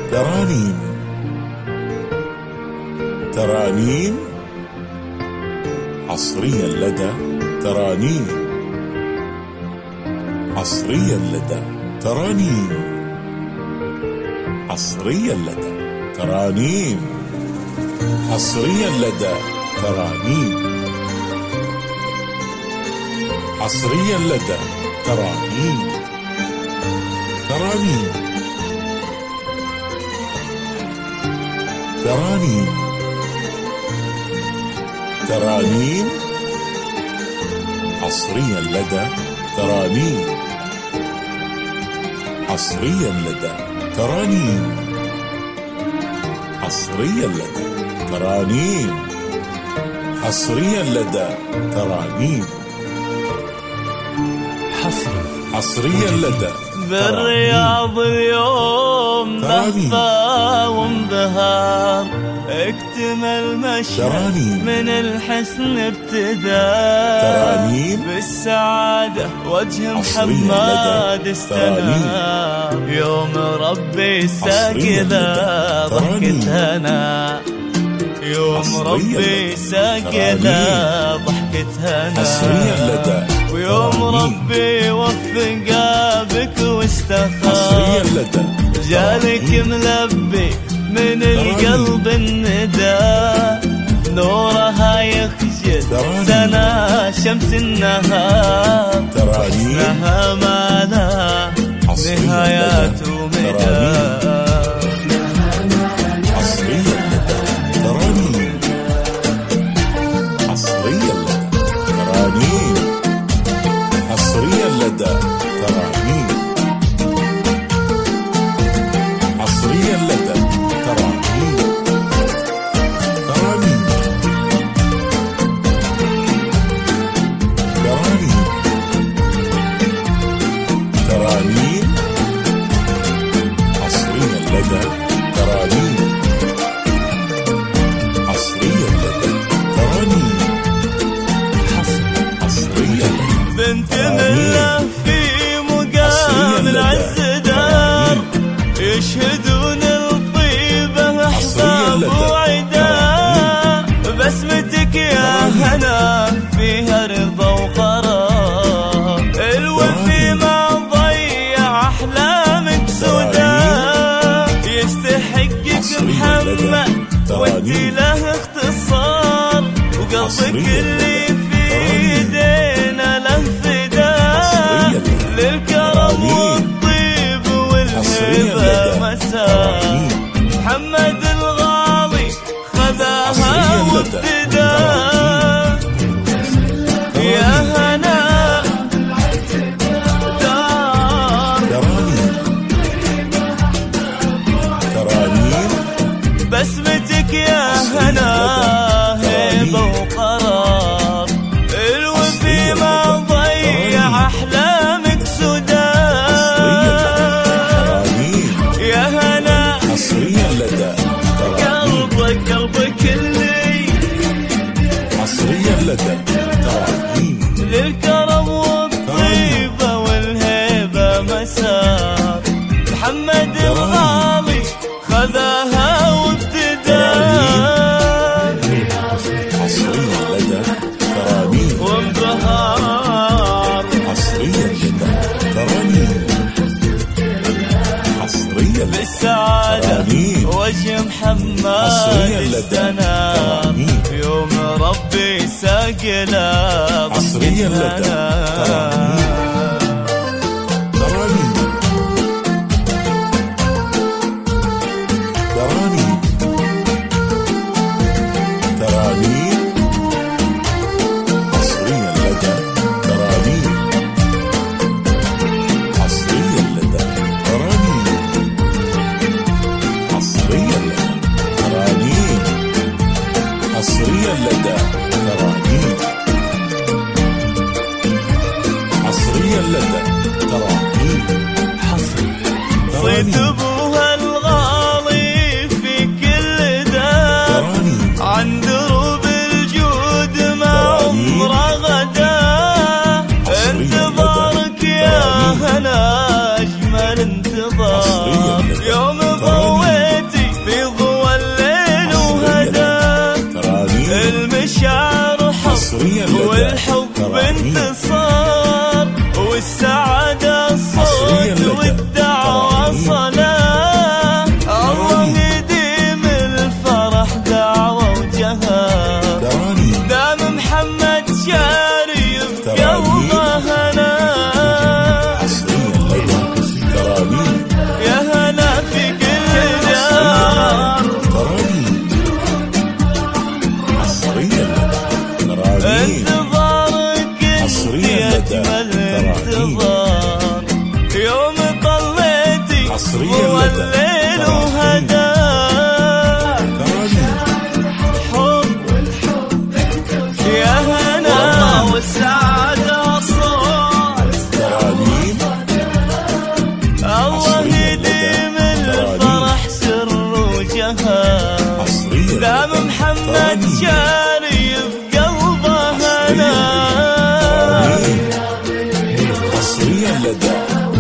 ترانيم. ترانيم حصريا لدى ترانيم. حصريا لدى ترانيم. حصريا لدى ترانيم. حصريا لدى ترانيم. حصريا لدى ترانيم. ترانيم. ترانيم. ترانيم حصريا لدى ترانيم. حصريا لدى ترانيم. حصريا لدى ترانيم. حصريا لدى ترانيم. حصريا لدى بالرياض اليوم بهفى وانبهار، اكتمل مشهد من الحسن ابتداء. ترانيم بالسعادة وجه محمد استنار، يوم ربي ساقنا ضحكتنا. يوم ربي ساقنا ضحكتنا. ويوم ربي وفق بك واستخار، جالك ملبي من القلب النداء. نورها يخجل سنا شمس النهار، حسنها ما لا نهايات ومدى. بنت مله في مقام العز دار، يشهدون الطيبة أحباب وعداء. بسمتك يا هنا فيها رضا وقرار، الوفي ما ضيع أحلامك سوداء. يستحقك محمد وانتي له اختصار، وقلبك اللي في ايدينا له فداء. للكرم والطيب والهبة مسار، محمد الغالي خذاها وابتداء. يا هنا دار بسمتك يا هنا هيبة وقرار، الوفي ما ضيع أحلامك سوداء. يا هنا قلبك اللي حصريا لدى ترانيم. للكرم والطيبة والهيبة مسار، محمد الغالي خذاها وابتداء. حصريا لدى ترانيم وانبهار، حصريا لدى ترانيم. حصريا بالسعادة وجه محمد استنار، يوم ربي ساقنا حصريا لدى ترانيم. ترانيم. ترانيم. ترانيم حصريا لدى ترانيم. حصريا لدى ترانيم. حصريا لدى ترانيم. حصريا لدى ترانيم. حصريا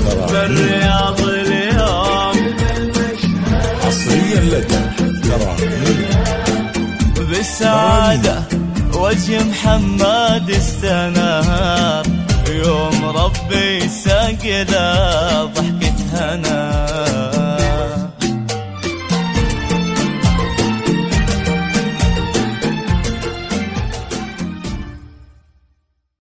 بالرياض اليوم حصريا لدى ترانيم. بالسعادة وجه محمد استنار، يوم ربي ساق له ضحكة هنا.